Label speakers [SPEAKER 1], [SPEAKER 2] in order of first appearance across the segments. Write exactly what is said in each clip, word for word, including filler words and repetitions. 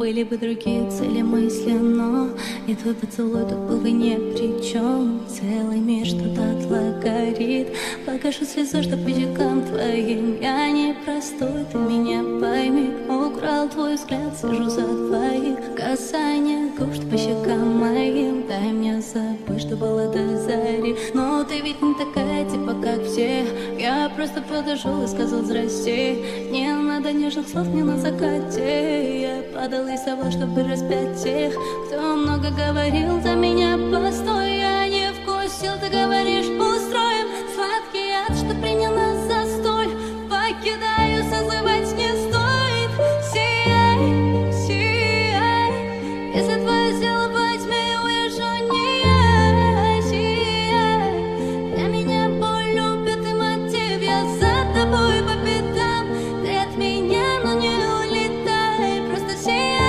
[SPEAKER 1] Были бы другие цели мысли, но и твой поцелуй тут был бы ни при чем. Целый мир что-то отлагорит. Покажу слезу, что по щекам твоим. Я не простой, ты меня пойми. Украл твой взгляд, сижу за твоих касания губ, что по щекам моим. Дай мне забыть, что было до зари. Но ты ведь не такая, типа как все. Я просто подошел и сказал здрасте. Не надо нежных слов мне на закате. Я падал из того, чтобы распять тех, кто много говорил за меня. Постой, я не вкусил, ты говоришь, устроим сладкий ад, что принял нас за столь. Покидаю, созывать не стоит. Сияй, сияй, если твое тело во тьме, уезжу не я. Сияй, для меня боль, любит и мотив. Я за тобой по пятам, ты от меня, но не улетай. Просто сияй,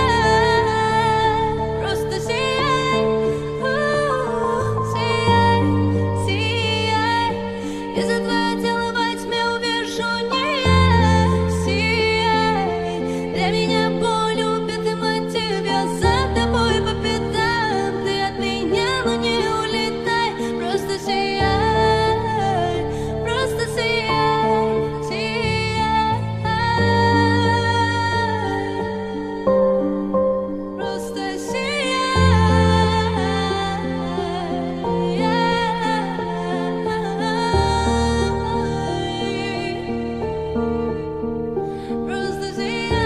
[SPEAKER 1] просто сияй, у, сияй, сияй, если твое тело во тьме, увижу не я. Сияй, для меня боль, любит и мотив. Я за тобой по пятам, ты от меня, но не улетай. Просто сияй, просто сияй, сияй, просто сияй, просто сияй.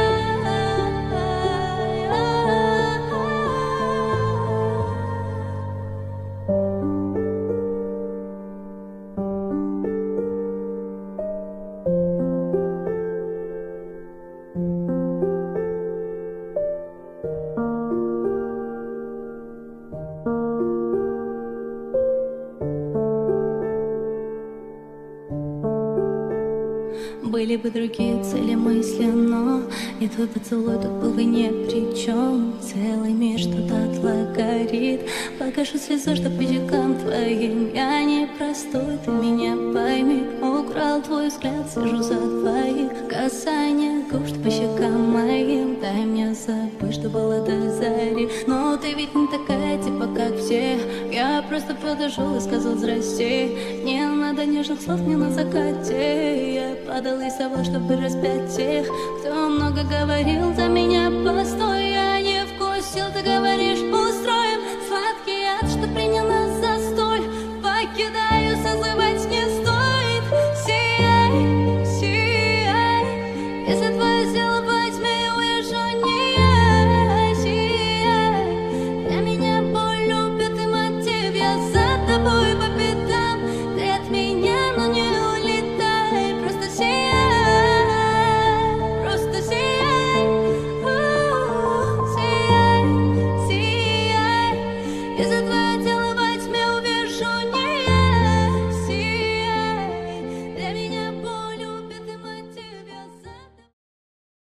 [SPEAKER 1] Были бы другие цели мысли, но и твой поцелуй тут был бы ни при чем. Целый мир что-то отлагорит. Покажу слезу, что по щекам твоим. Я не простой, ты меня пойми. Украл твой взгляд, сижу за твоих касания губ, что по щекам моим. Дай мне забыть, что было до зари. Но ты ведь не такая, типа как все. Я просто подошел и сказал здрасте. Не надо нежных слов мне на закате. Я падал из того, чтобы распять тех, кто много говорил за меня. Постой, я не вкусил, ты говоришь,